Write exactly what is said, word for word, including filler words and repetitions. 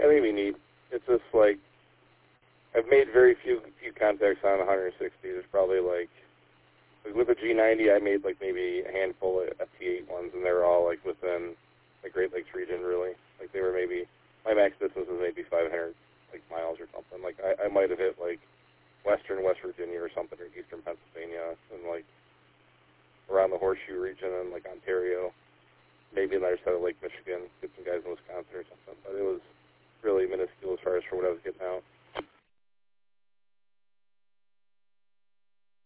I think we need. It's just like I've made very few few contacts on one sixty. There's probably like, like with the G ninety, I made like maybe a handful of F T eight ones, and they were all like within the Great Lakes region, really. Like they were maybe my max distance was maybe five hundred like miles or something. Like I, I might have hit like western West Virginia or something, or eastern Pennsylvania, and like around the Horseshoe region and like Ontario. Maybe on the other side of Lake Michigan, get some guys in Wisconsin or something. But it was really minuscule as far as for what I was getting out.